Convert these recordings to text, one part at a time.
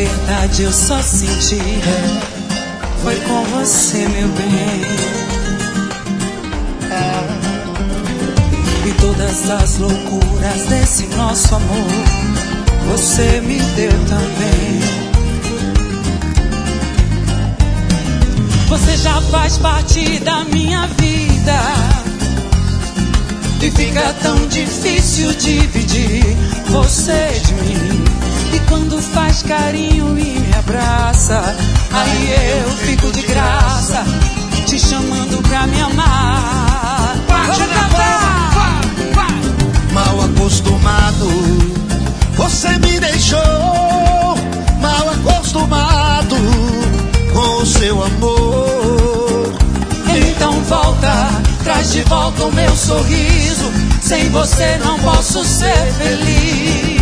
verdade eu só senti foi com você, meu bem. E todas as loucuras desse nosso amor você me deu também. Você já faz parte da minha vida e fica tão difícil dividir você de mim. E quando faz carinho e me abraça, aí eu fico de graça, te chamando pra me amar. Bate na palma, vai. Mal acostumado, você me deixou. Mal acostumado com o seu amor. Então volta, traz de volta o meu sorriso. Sem você não posso ser feliz.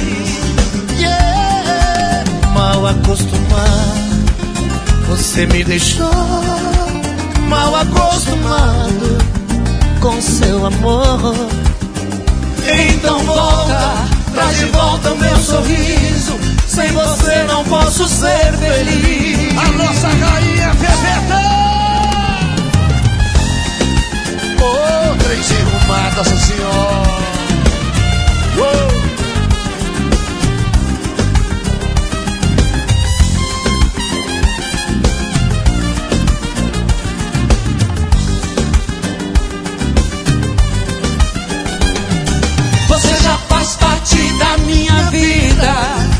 Mal acostumado, você me deixou. Mal acostumado com seu amor. Então volta, traz de volta o meu sorriso. Sem você não posso ser feliz. A nossa rainha Pepeta. Oh, três enrumadas, Nossa Senhora. Você já faz parte da minha vida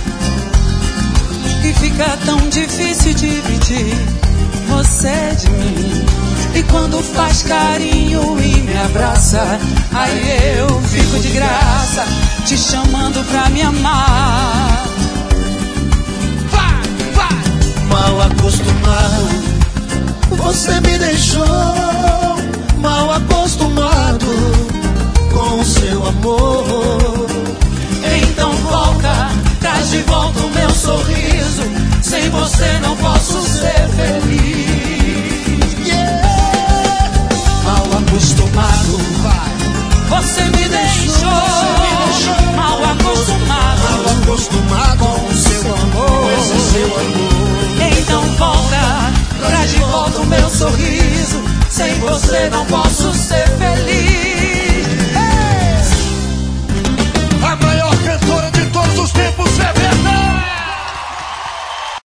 e fica tão difícil dividir você de mim. E quando faz carinho e me abraça, aí eu fico de graça, te chamando pra me amar. Vai, vai. Mal acostumado, você me deixou. Mal acostumado com o seu amor. Então volta, traz de volta o meu sorriso. Sem você não posso ser feliz. Mal acostumado, você me deixou. Mal acostumado com o seu amor. Então volta, traz de volta o meu sorriso. Sem você não posso